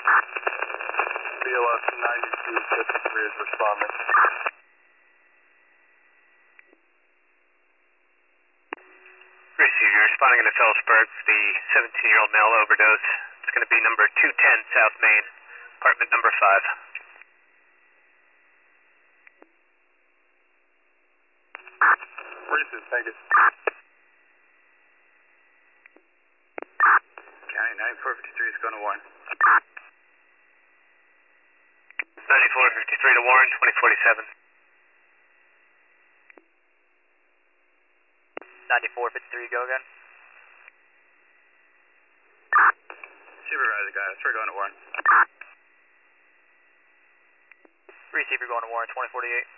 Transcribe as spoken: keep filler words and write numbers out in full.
B L S ninety-two fifty-three is responding. Receive, you're responding into Phillipsburg, the seventeen-year-old male overdose. It's going to be number two ten South Main, apartment number five. Receive, thank you. County ninety-four fifty-three is going to Warren. ninety-four fifty-three to Warren, twenty forty-seven. ninety-four fifty-three, go again. Supervisor guys, we're going to Warren. Receiver going to Warren, twenty forty-eight.